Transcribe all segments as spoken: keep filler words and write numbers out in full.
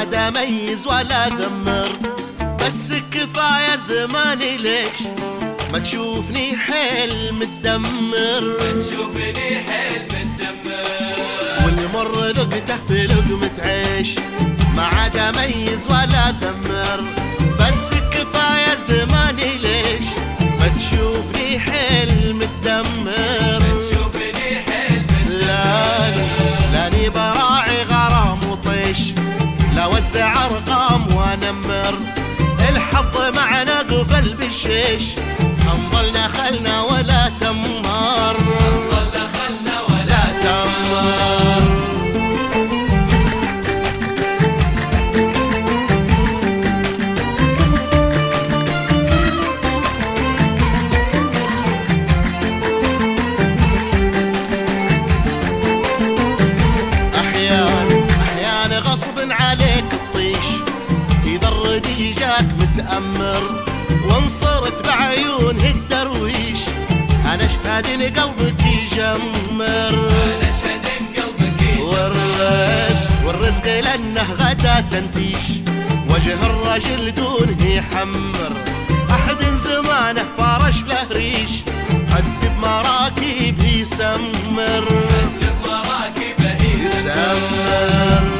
عاد اميز ولا اذمر، بس كفايه زماني ليش ما تشوفني حيل متدمر، ما تشوفني حيل متدمر، والمر ذقته في لقمة عيش ما عاد اميز ولا اذمر، بس كفايه زماني ليش ما تشوفني حيل متدمر، ما تشوفني حيل متدمر، لاني لاني براعي غرام وطيش، لا وسع ارقام وانمر، الحظ معنا قفل بالشيش، انظلنا خلنا ولا تمر، انظلنا خلنا ولا تمر. احيان احيان غصب عليك تطيش، اذا الردي جاك متأمر، وانصرت بعيون الدرويش، انا اشهد ان قلبك يجمر، انا اشهد ان قلبك يجمر، والرزق والرزق لانه غدا تنتيش، وجه الرجل دونه يحمر، احد زمانه فارش له ريش، هدب مراكب يسمر، هدب مراكبه يسمر.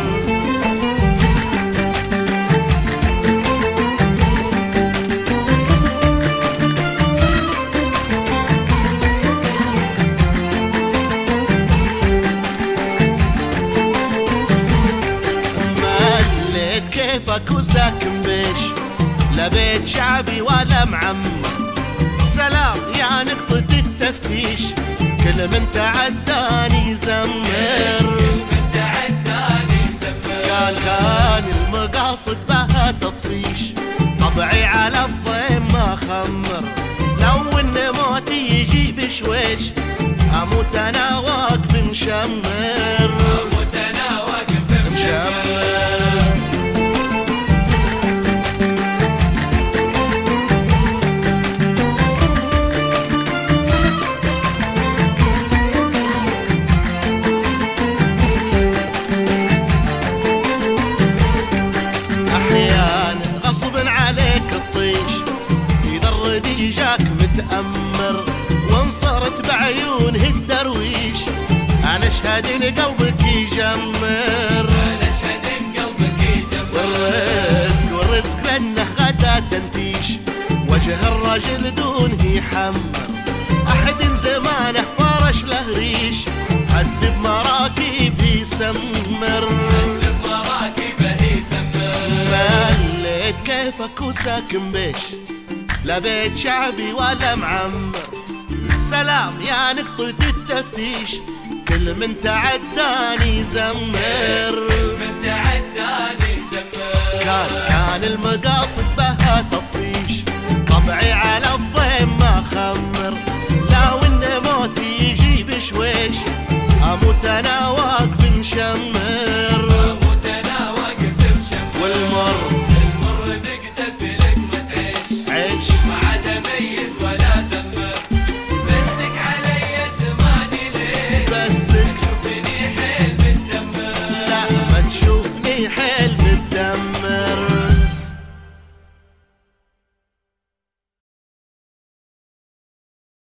كيفك وساكن بيش، لا بيت شعبي ولا معمر، سلام يا نقطة التفتيش، كل من تعداني زمر، كل من تعداني زمر، كان كان المقاصد بها تطفيش، طبعي على الضيم ما خمر، لو ان موتي يجي بشويش، اموت انا واقف مشمر، اموت انا واقف مشمر. جاك متأمر، وانصرت بعيونه الدرويش، انا اشهد ان قلبك يجمر، انا اشهد ان قلبك يجمر، والرزق والرزق لانه غدا تنتيش، وجه الرجل دونه يحمر، احد زمانه فارش له ريش، هدب مراكب يسمر، هدب مراكبه يسمر، مليت كيفك وساكن بيش، لا بيت شعبي ولا معمر، سلام يا نقطة التفتيش، كل من تعداني زمر، كل من تعداني زمر، كان كان المقاصد بها تطفيش.